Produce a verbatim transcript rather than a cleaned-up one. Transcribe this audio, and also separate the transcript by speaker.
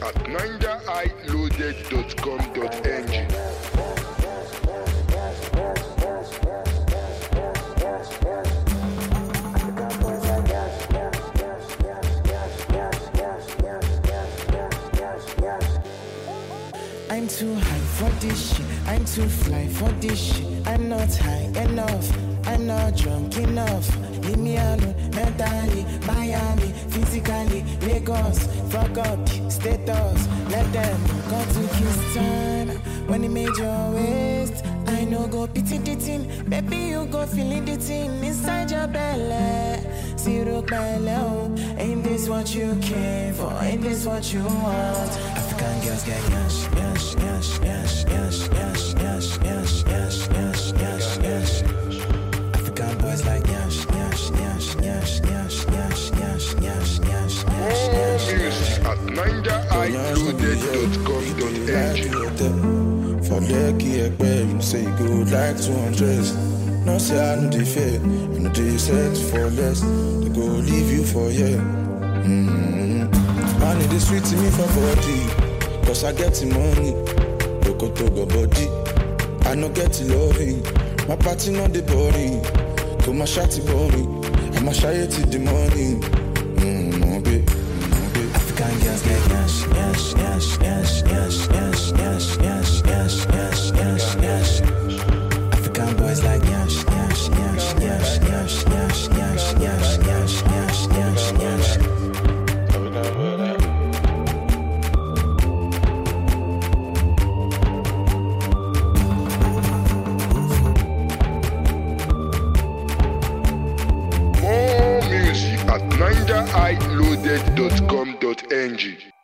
Speaker 1: at ninja i loaded dot com dot n g.
Speaker 2: I'm too high for this shit, I'm too fly for this shit. I'm not high enough, I'm not drunk enough. Leave me alone, mentally, Miami, physically, Lagos. Fuck up, status, let them go to kiss time. When he made your waist, I know go pity the thing. Baby, you go feeling the thing inside your belly. Zero belly, oh. Ain't this what you came for? Ain't this what you want? African girls get yash, yash, yash, yash, yash, yash, yash, yash, yash, yash, yash, yash. African boys like yash, yash, yash, yash, yash, yash, yash, yash, yash, yash, yash.
Speaker 1: Music at ninja i loaded dot com dot n g.
Speaker 3: For lucky ekpe, you say you go like two hundred. No say I know the fear, you know they set for less. They go leave you for yeah. Mm-hmm. I need the sweet to me for body, cause I get the money. Loco to go body, I no get the loving. My party not the body, to my shawty body, I'm a shy till the morning. Mm-hmm, babe. Mm-hmm,
Speaker 2: African girls get yash, yash, yash, yash, yash, yash, yash, yash, yash, yash, yash, yash. African boys like yash, yash, yash, yash, yash, yash, yash, yash, yash, yash, yash, yash.
Speaker 1: More music at ninja i loaded dot com dot n g.